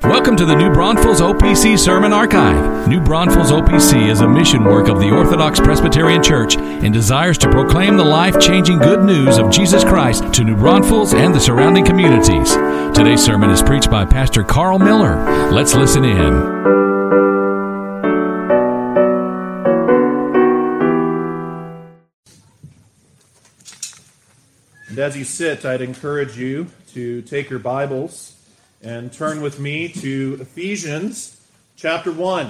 Welcome to the New Braunfels OPC Sermon Archive. New Braunfels OPC is a mission work of the Orthodox Presbyterian Church and desires to proclaim the life-changing good news of Jesus Christ to New Braunfels and the surrounding communities. Today's sermon is preached by Pastor Carl Miller. Let's listen in. And as you sit, I'd encourage you to take your Bibles and turn with me to Ephesians chapter 1.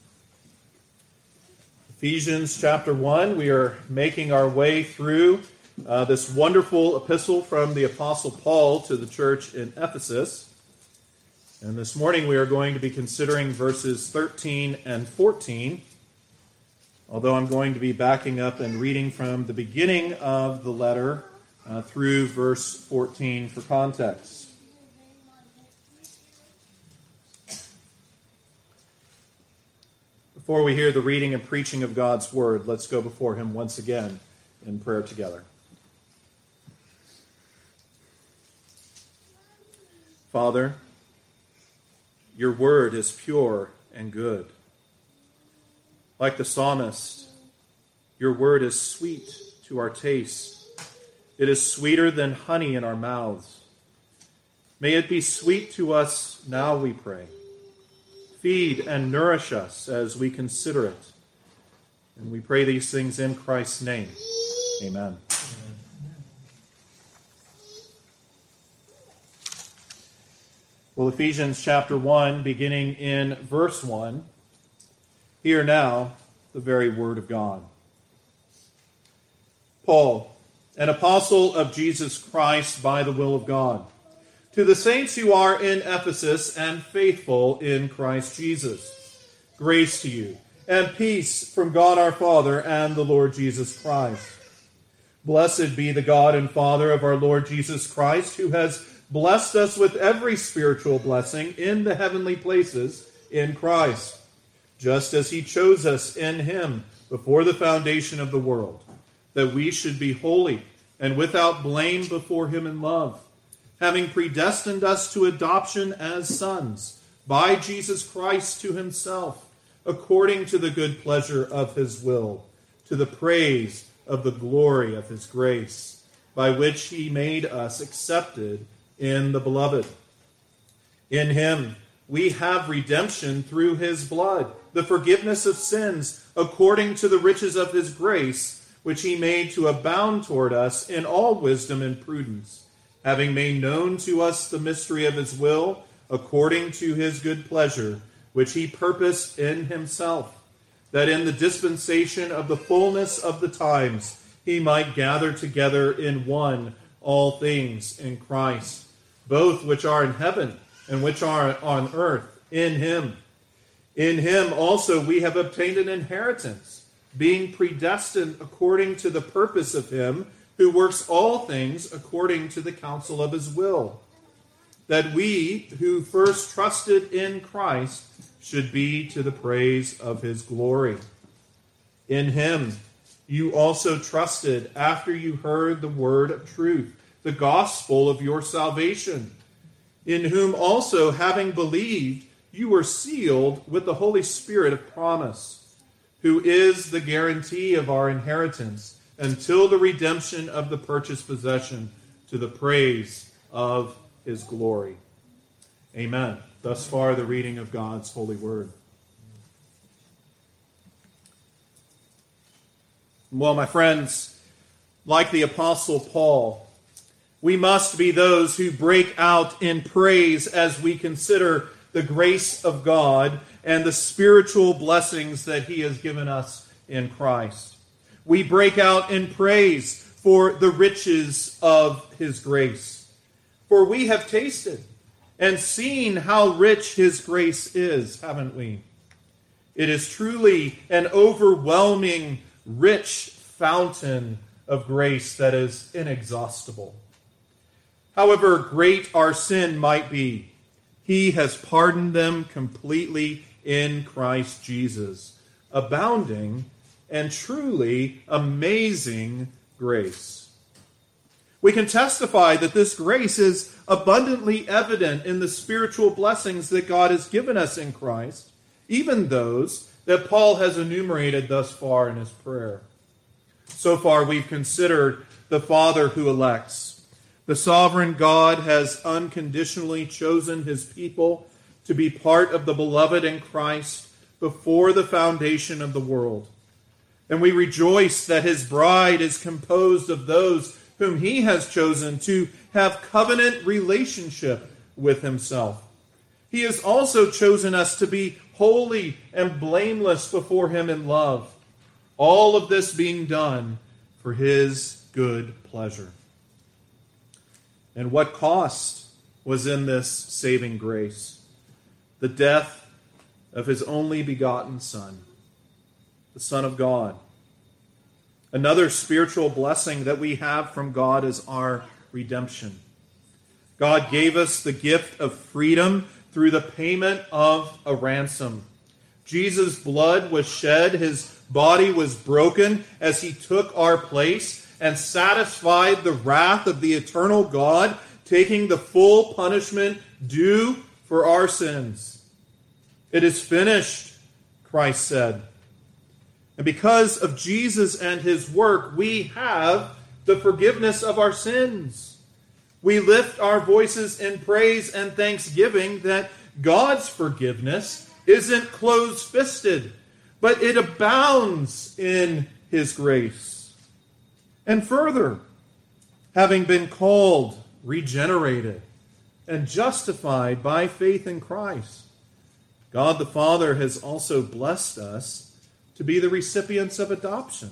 Ephesians chapter 1, we are making our way through this wonderful epistle from the Apostle Paul to the church in Ephesus. And this morning we are going to be considering verses 13 and 14, although I'm going to be backing up and reading from the beginning of the letter through verse 14 for context. Before we hear the reading and preaching of God's Word, let's go before Him once again in prayer together. Father, your Word is pure and good. Like the psalmist, your Word is sweet to our taste. It is sweeter than honey in our mouths. May it be sweet to us now, we pray. Feed and nourish us as we consider it. And we pray these things in Christ's name. Amen. Well, Ephesians chapter 1, beginning in verse 1, hear now the very word of God. Paul, an apostle of Jesus Christ by the will of God, to the saints who are in Ephesus and faithful in Christ Jesus, grace to you and peace from God our Father and the Lord Jesus Christ. Blessed be the God and Father of our Lord Jesus Christ, who has blessed us with every spiritual blessing in the heavenly places in Christ, just as he chose us in him before the foundation of the world, that we should be holy and without blame before him in love, having predestined us to adoption as sons by Jesus Christ to himself, according to the good pleasure of his will, to the praise of the glory of his grace, by which he made us accepted in the beloved. In him we have redemption through his blood, the forgiveness of sins, according to the riches of his grace, which he made to abound toward us in all wisdom and prudence, having made known to us the mystery of his will, according to his good pleasure, which he purposed in himself, that in the dispensation of the fullness of the times he might gather together in one all things in Christ, both which are in heaven and which are on earth, in him. In him also we have obtained an inheritance, being predestined according to the purpose of him who works all things according to the counsel of his will, that we who first trusted in Christ should be to the praise of his glory. In him you also trusted after you heard the word of truth, the gospel of your salvation, in whom also, having believed, you were sealed with the Holy Spirit of promise, who is the guarantee of our inheritance until the redemption of the purchased possession, to the praise of his glory. Amen. Thus far, the reading of God's holy word. Well, my friends, like the Apostle Paul, we must be those who break out in praise as we consider the grace of God and the spiritual blessings that he has given us in Christ. We break out in praise for the riches of his grace. For we have tasted and seen how rich his grace is, haven't we? It is truly an overwhelming, rich fountain of grace that is inexhaustible. However great our sin might be, he has pardoned them completely in Christ Jesus, abounding and truly amazing grace. We can testify that this grace is abundantly evident in the spiritual blessings that God has given us in Christ, even those that Paul has enumerated thus far in his prayer. So far, we've considered the Father who elects. The sovereign God has unconditionally chosen his people to be part of the beloved in Christ before the foundation of the world. And we rejoice that his bride is composed of those whom he has chosen to have covenant relationship with himself. He has also chosen us to be holy and blameless before him in love. All of this being done for his good pleasure. And what cost was in this saving grace? The death of his only begotten Son, the Son of God. Another spiritual blessing that we have from God is our redemption. God gave us the gift of freedom through the payment of a ransom. Jesus' blood was shed, his body was broken as he took our place and satisfied the wrath of the eternal God, taking the full punishment due for our sins. It is finished, Christ said. And because of Jesus and his work, we have the forgiveness of our sins. We lift our voices in praise and thanksgiving that God's forgiveness isn't closed-fisted, but it abounds in his grace. And further, having been called, regenerated, and justified by faith in Christ, God the Father has also blessed us to be the recipients of adoption.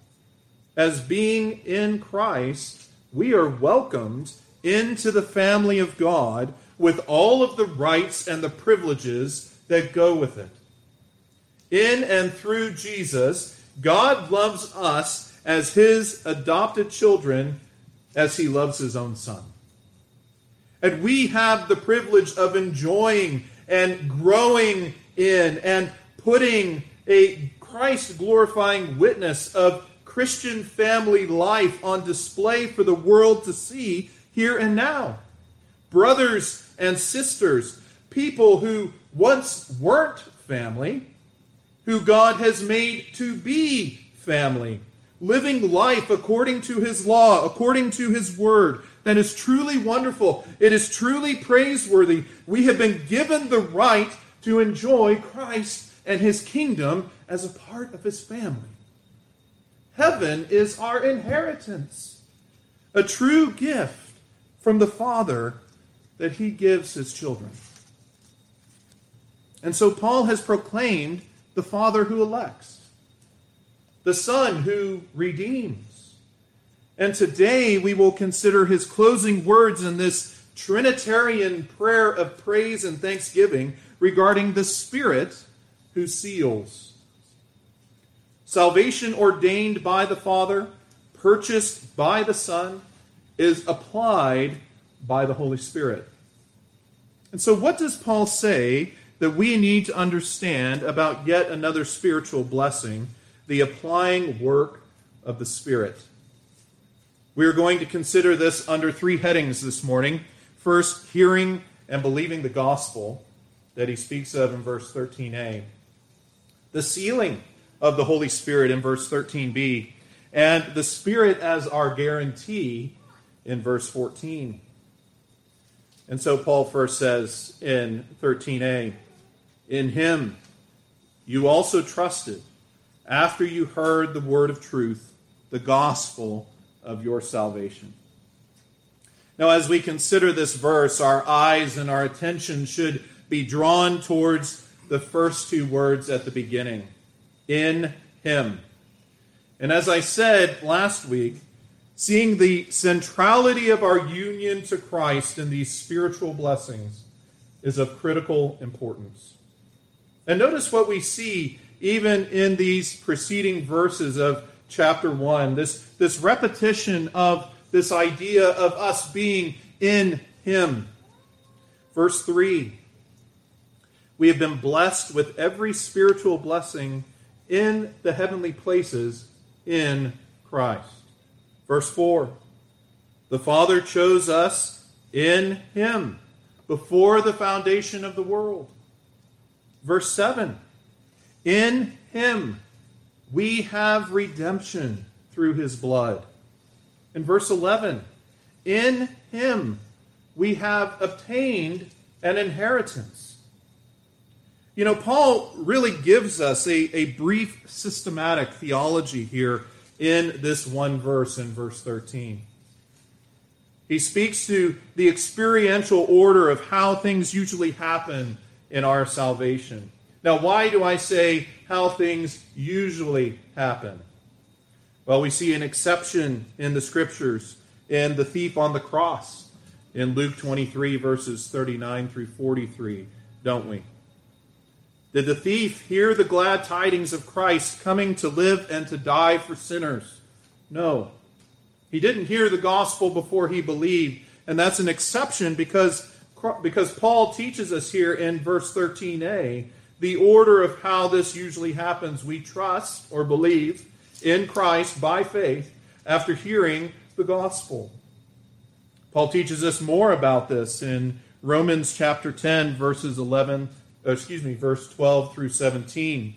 As being in Christ, we are welcomed into the family of God with all of the rights and the privileges that go with it. In and through Jesus, God loves us as his adopted children as he loves his own Son. And we have the privilege of enjoying and growing in and putting a Christ-glorifying witness of Christian family life on display for the world to see here and now. Brothers and sisters, people who once weren't family, who God has made to be family, living life according to his law, according to his word. That is truly wonderful. It is truly praiseworthy. We have been given the right to enjoy Christ and his kingdom as a part of his family. Heaven is our inheritance, a true gift from the Father that he gives his children. And so Paul has proclaimed the Father who elects, the Son who redeems. And today we will consider his closing words in this Trinitarian prayer of praise and thanksgiving regarding the Spirit who seals. Salvation ordained by the Father, purchased by the Son, is applied by the Holy Spirit. And so what does Paul say that we need to understand about yet another spiritual blessing, the applying work of the Spirit? We are going to consider this under three headings this morning. First, hearing and believing the gospel that he speaks of in verse 13a. The sealing of the Holy Spirit in verse 13b. And the Spirit as our guarantee in verse 14. And so Paul first says in 13a, in him you also trusted after you heard the word of truth, the gospel of your salvation. Now, as we consider this verse, our eyes and our attention should be drawn towards the first two words at the beginning, in him. And as I said last week, seeing the centrality of our union to Christ in these spiritual blessings is of critical importance. And notice what we see even in these preceding verses of chapter 1, this repetition of this idea of us being in him. Verse 3, we have been blessed with every spiritual blessing in the heavenly places in Christ. Verse 4, The Father chose us in him before the foundation of the world. Verse 7, in him we have redemption through his blood. In verse 11, in him we have obtained an inheritance. You know, Paul really gives us a brief systematic theology here in this one verse, in verse 13. He speaks to the experiential order of how things usually happen in our salvation. Now, why do I say how things usually happen? Well, we see an exception in the Scriptures in the thief on the cross in Luke 23, verses 39 through 43, don't we? Did the thief hear the glad tidings of Christ coming to live and to die for sinners? No. He didn't hear the gospel before he believed, and that's an exception because Paul teaches us here in verse 13a the order of how this usually happens. We trust or believe in Christ by faith after hearing the gospel. Paul teaches us more about this in Romans chapter 10, verse 12 through 17.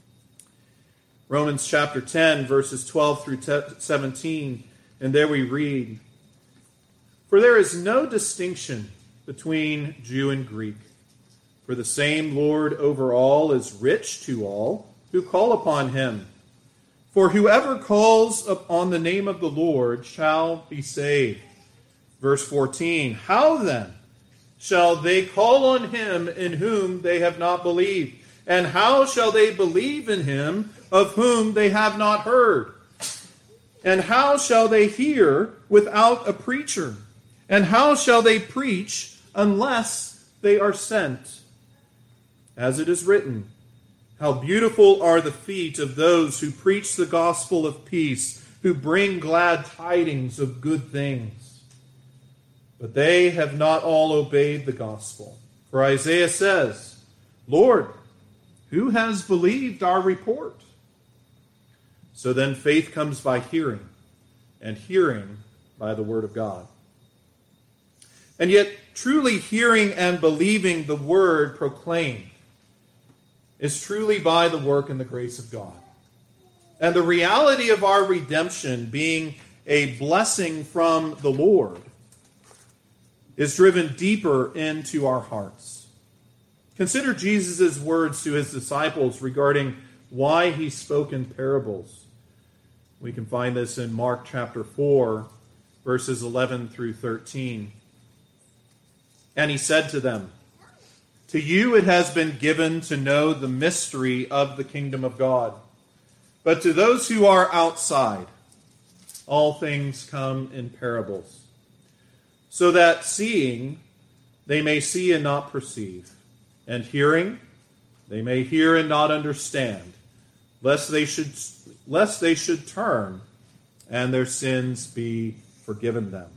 Romans chapter 10, verses 12 through 17. And there we read, "For there is no distinction between Jew and Greek, for the same Lord over all is rich to all who call upon him. For whoever calls upon the name of the Lord shall be saved." Verse 14, "How then shall they call on him in whom they have not believed? And how shall they believe in him of whom they have not heard? And how shall they hear without a preacher? And how shall they preach unless they are sent? As it is written, how beautiful are the feet of those who preach the gospel of peace, who bring glad tidings of good things. But they have not all obeyed the gospel. For Isaiah says, Lord, who has believed our report? So then faith comes by hearing, and hearing by the word of God. And yet, truly hearing and believing the word proclaimed is truly by the work and the grace of God. And the reality of our redemption being a blessing from the Lord is driven deeper into our hearts. Consider Jesus' words to his disciples regarding why he spoke in parables. We can find this in Mark chapter 4, verses 11 through 13. And he said to them, "To you it has been given to know the mystery of the kingdom of God. But to those who are outside, all things come in parables, so that seeing they may see and not perceive, and hearing they may hear and not understand, lest they should turn and their sins be forgiven them."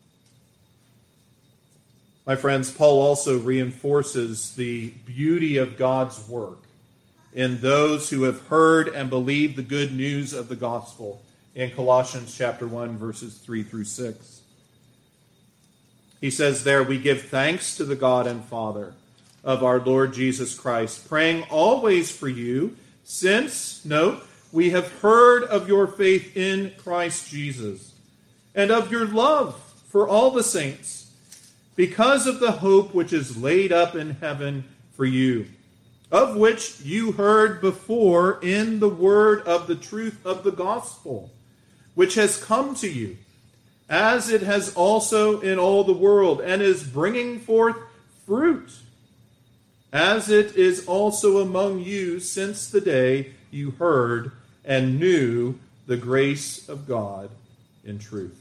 My friends, Paul also reinforces the beauty of God's work in those who have heard and believed the good news of the gospel in Colossians chapter 1, verses 3 through 6. He says there, "We give thanks to the God and Father of our Lord Jesus Christ, praying always for you, since," note, "we have heard of your faith in Christ Jesus, and of your love for all the saints, because of the hope which is laid up in heaven for you, of which you heard before in the word of the truth of the gospel, which has come to you, as it has also in all the world, and is bringing forth fruit, as it is also among you since the day you heard and knew the grace of God in truth."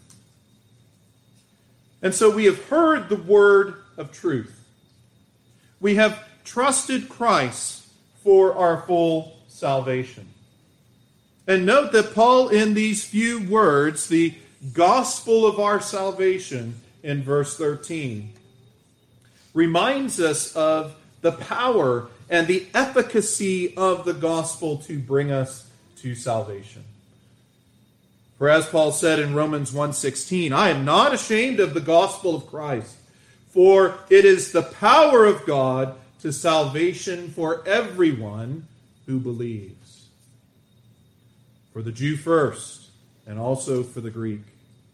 And so we have heard the word of truth. We have trusted Christ for our full salvation. And note that Paul, in these few words, the gospel of our salvation in verse 13, reminds us of the power and the efficacy of the gospel to bring us to salvation. For as Paul said in Romans 1:16, I am not ashamed of the gospel of Christ, for it is the power of God to salvation for everyone who believes. For the Jew first, and also for the Greek.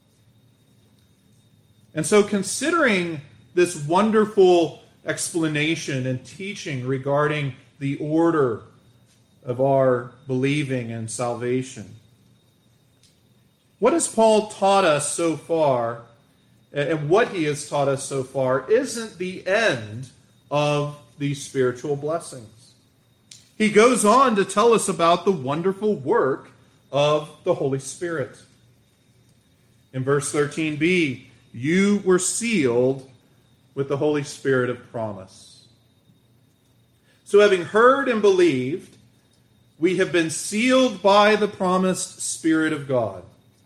And so considering this wonderful explanation and teaching regarding the order of our believing and salvation, what has Paul taught us so far, and what he has taught us so far, isn't the end of these spiritual blessings. He goes on to tell us about the wonderful work of the Holy Spirit. In verse 13b, you were sealed with the Holy Spirit of promise. So having heard and believed, we have been sealed by the promised Spirit of God.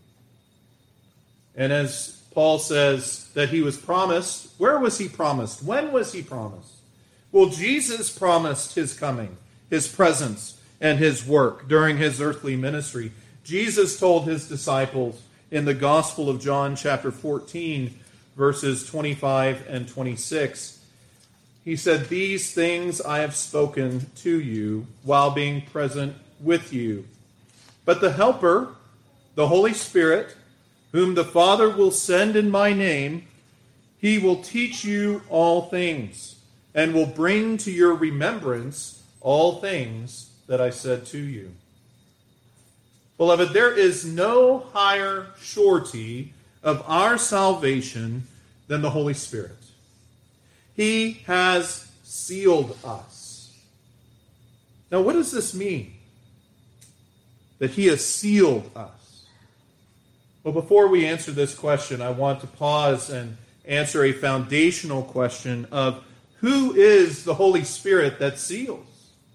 And as Paul says that he was promised, where was he promised? When was he promised? Well, Jesus promised his coming, his presence, and his work during his earthly ministry. Jesus told his disciples in the Gospel of John, chapter 14, verses 25 and 26, he said, these things I have spoken to you while being present with you. But the Helper, the Holy Spirit, whom the Father will send in my name, he will teach you all things, and will bring to your remembrance all things that I said to you. Beloved, there is no higher surety of our salvation than the Holy Spirit. He has sealed us. Now, what does this mean? That he has sealed us. Well, before we answer this question, I want to pause and answer a foundational question of who is the Holy Spirit that seals?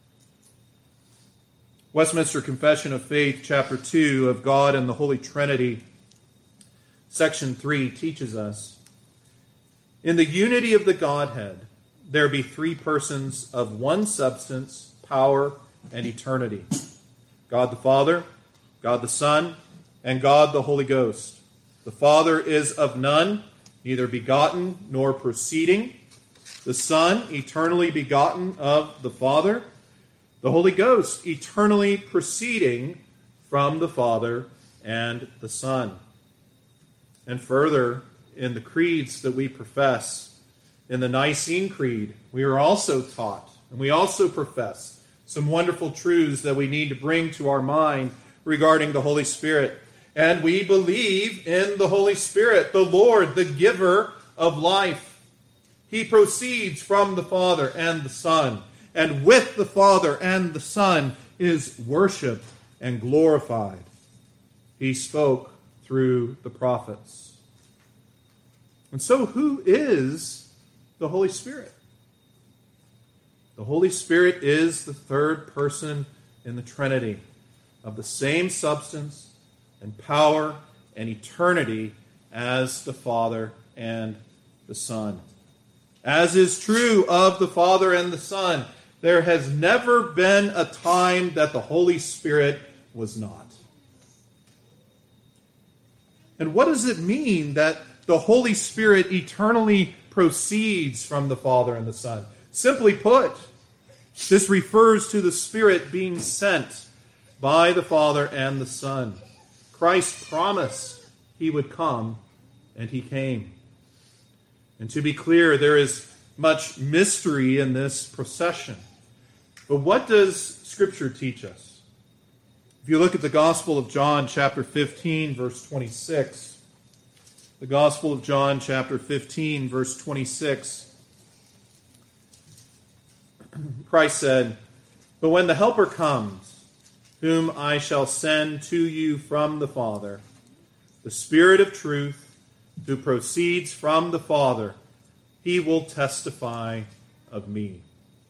Westminster Confession of Faith, chapter 2 of God and the Holy Trinity, section 3 teaches us, in the unity of the Godhead, there be three persons of one substance, power, and eternity. God the Father, God the Son, and God the Holy Ghost. The Father is of none, neither begotten nor proceeding. The Son, eternally begotten of the Father. The Holy Ghost, eternally proceeding from the Father and the Son. And further, in the creeds that we profess, in the Nicene Creed, we are also taught, and we also profess, some wonderful truths that we need to bring to our mind regarding the Holy Spirit. And we believe in the Holy Spirit, the Lord, the giver of life. He proceeds from the Father and the Son, and with the Father and the Son is worshiped and glorified. He spoke through the prophets. And so who is the Holy Spirit? The Holy Spirit is the third person in the Trinity, of the same substance and power and eternity as the Father and the Son. As is true of the Father and the Son, there has never been a time that the Holy Spirit was not. And what does it mean that the Holy Spirit eternally proceeds from the Father and the Son? Simply put, this refers to the Spirit being sent by the Father and the Son. Christ promised he would come, and he came. And to be clear, there is much mystery in this procession. But what does Scripture teach us? If you look at the Gospel of John, chapter 15, verse 26, the Gospel of John, chapter 15, verse 26, Christ said, "But when the Helper comes, whom I shall send to you from the Father, the Spirit of truth, who proceeds from the Father, he will testify of me."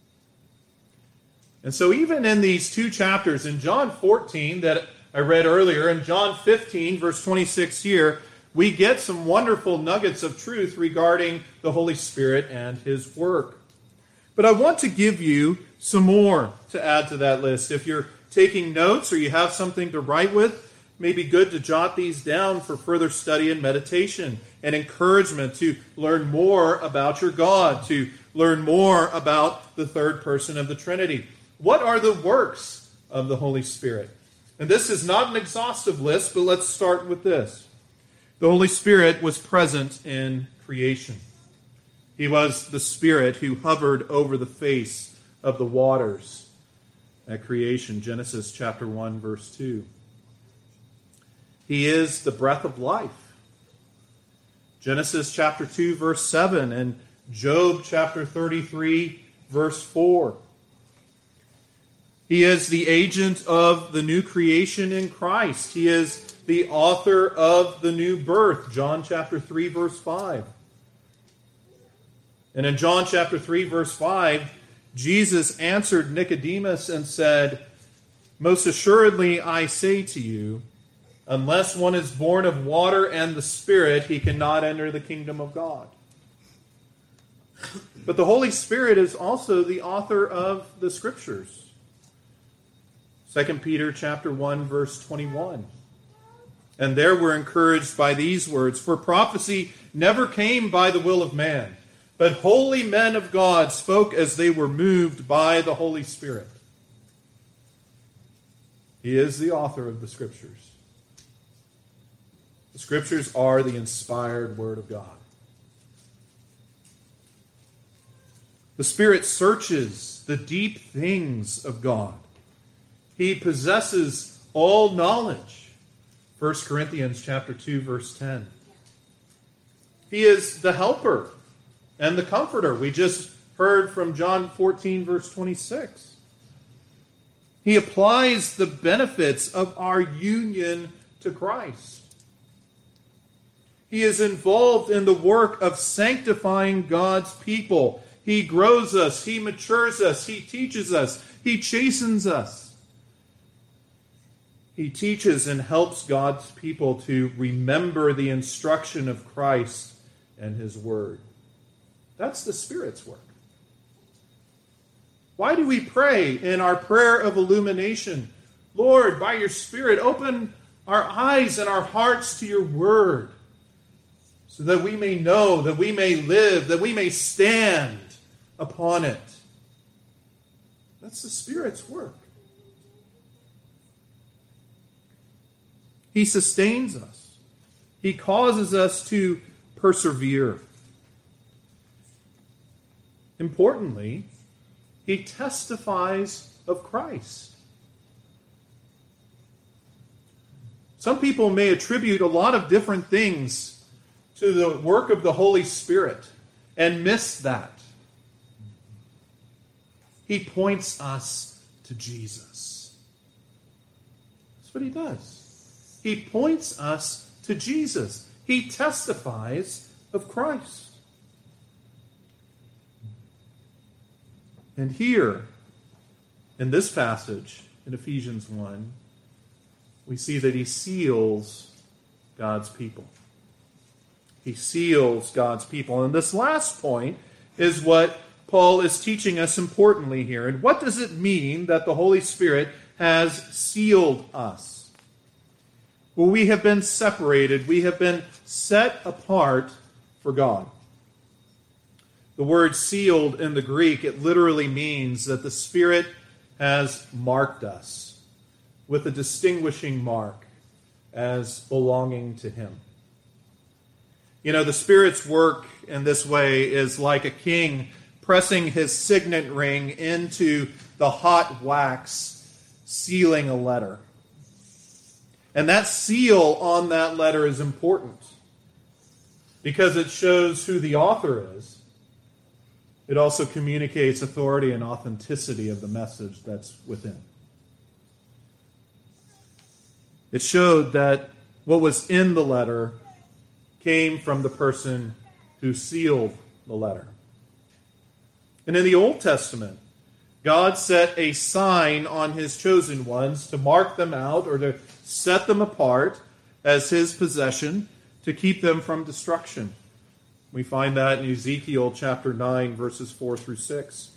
And so even in these two chapters, in John 14 that I read earlier, and John 15, verse 26 here, we get some wonderful nuggets of truth regarding the Holy Spirit and his work. But I want to give you some more to add to that list. If you're taking notes or you have something to write with, may be good to jot these down for further study and meditation and encouragement to learn more about your God, to learn more about the third person of the Trinity. What are the works of the Holy Spirit? And this is not an exhaustive list, but let's start with this. The Holy Spirit was present in creation. He was the Spirit who hovered over the face of the waters at creation. Genesis chapter 1, verse 2. He is the breath of life. Genesis chapter 2, verse 7, and Job chapter 33, verse 4. He is the agent of the new creation in Christ. He is the author of the new birth. John chapter 3, verse 5. And in John chapter 3, verse 5, Jesus answered Nicodemus and said, "Most assuredly I say to you, unless one is born of water and the Spirit, he cannot enter the kingdom of God." But the Holy Spirit is also the author of the Scriptures. 2 Peter chapter 1, verse 21. And there we're encouraged by these words, "For prophecy never came by the will of man, but holy men of God spoke as they were moved by the Holy Spirit." He is the author of the Scriptures. The Scriptures are the inspired Word of God. The Spirit searches the deep things of God. He possesses all knowledge. 1 Corinthians chapter 2, verse 10. He is the helper and the comforter. We just heard from John 14, verse 26. He applies the benefits of our union to Christ. He is involved in the work of sanctifying God's people. He grows us, He matures us, He teaches us, He chastens us. He teaches and helps God's people to remember the instruction of Christ and His Word. That's the Spirit's work. Why do we pray in our prayer of illumination, "Lord, by your Spirit, open our eyes and our hearts to your Word, so that we may know, that we may live, that we may stand upon it"? That's the Spirit's work. He sustains us. He causes us to persevere. Importantly, He testifies of Christ. Some people may attribute a lot of different things to the work of the Holy Spirit and miss that. He points us to Jesus. That's what He does. He points us to Jesus. He testifies of Christ. And here, in this passage, in Ephesians 1, we see that He seals God's people. He seals God's people. And this last point is what Paul is teaching us importantly here. And what does it mean that the Holy Spirit has sealed us? Well, we have been separated. We have been set apart for God. The word sealed in the Greek, it literally means that the Spirit has marked us with a distinguishing mark as belonging to Him. You know, the Spirit's work in this way is like a king pressing his signet ring into the hot wax, sealing a letter. And that seal on that letter is important because it shows who the author is. It also communicates authority and authenticity of the message that's within. It showed that what was in the letter came from the person who sealed the letter. And in the Old Testament, God set a sign on His chosen ones to mark them out or to set them apart as His possession to keep them from destruction. We find that in Ezekiel chapter 9, verses 4 through 6.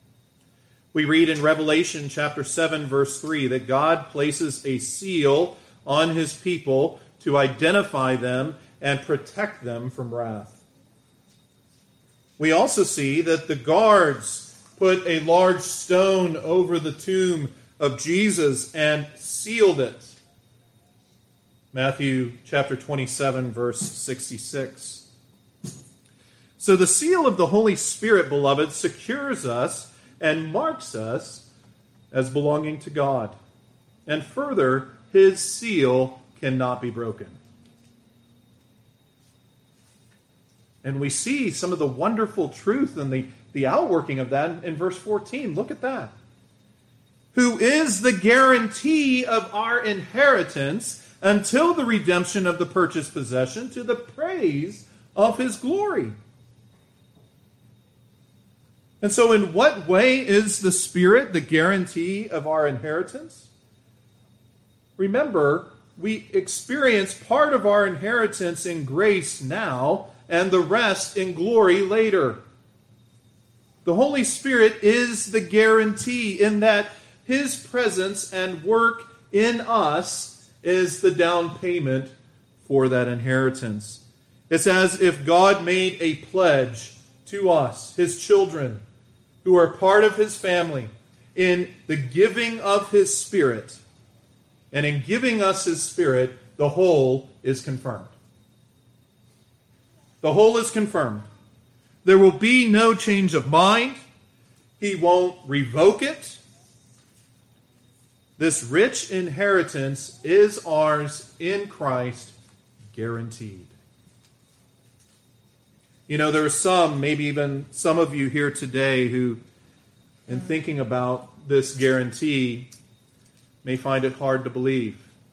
We read in Revelation chapter 7, verse 3, that God places a seal on his people to identify them and protect them from wrath. We also see that the guards put a large stone over the tomb of Jesus and sealed it. Matthew chapter 27, verse 66. So the seal of the Holy Spirit, beloved, secures us and marks us as belonging to God. And further, his seal cannot be broken. And we see some of the wonderful truth and the outworking of that in verse 14. Look at that. Who is the guarantee of our inheritance until the redemption of the purchased possession, to the praise of his glory. And so in what way is the Spirit the guarantee of our inheritance? Remember, we experience part of our inheritance in grace now, and the rest in glory later. The Holy Spirit is the guarantee in that his presence and work in us is the down payment for that inheritance. It's as if God made a pledge to us, his children, who are part of his family, in the giving of his Spirit. And in giving us his Spirit, the whole is confirmed. The whole is confirmed. There will be no change of mind. He won't revoke it. This rich inheritance is ours in Christ, guaranteed. You know, there are some, maybe even some of you here today who, in thinking about this guarantee, may find it hard to believe.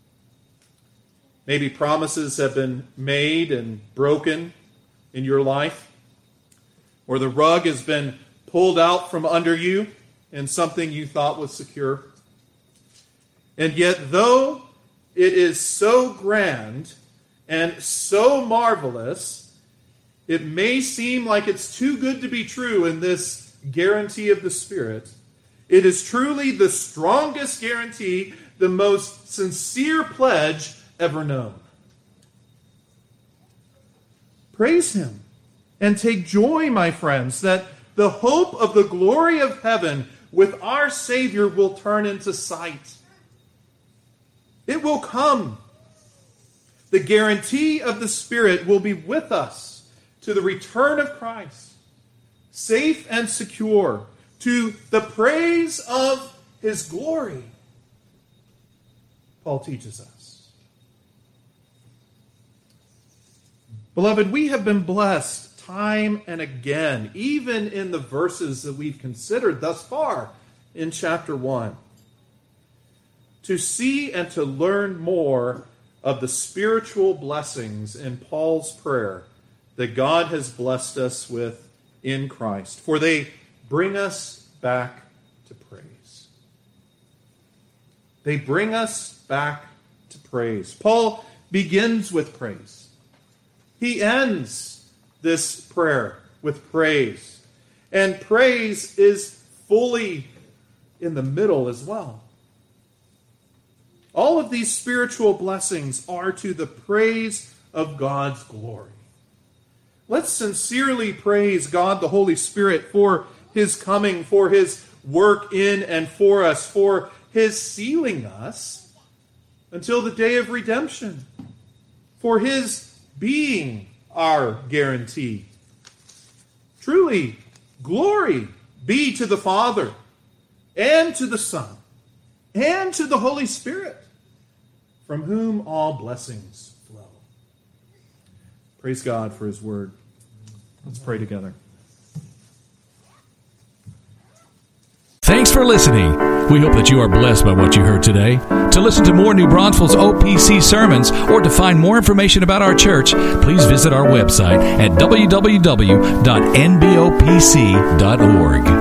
Maybe promises have been made and broken in your life, or the rug has been pulled out from under you in something you thought was secure. And yet, though it is so grand and so marvelous, it may seem like it's too good to be true in this guarantee of the Spirit. It is truly the strongest guarantee, the most sincere pledge ever known. Praise him and take joy, my friends, that the hope of the glory of heaven with our Savior will turn into sight. It will come. The guarantee of the Spirit will be with us to the return of Christ, safe and secure, to the praise of his glory, Paul teaches us. Beloved, we have been blessed time and again, even in the verses that we've considered thus far in chapter 1, to see and to learn more of the spiritual blessings in Paul's prayer that God has blessed us with in Christ, for they bring us back to praise. They bring us back to praise. Paul begins with praise. He ends this prayer with praise. And praise is fully in the middle as well. All of these spiritual blessings are to the praise of God's glory. Let's sincerely praise God the Holy Spirit for his coming, for his work in and for us, for his sealing us until the day of redemption, for his being our guarantee. Truly, glory be to the Father and to the Son and to the Holy Spirit, from whom all blessings flow. Praise God for his word. Let's pray together. Thanks for listening. We hope that you are blessed by what you heard today. To listen to more New Braunfels OPC sermons or to find more information about our church, please visit our website at www.nbopc.org.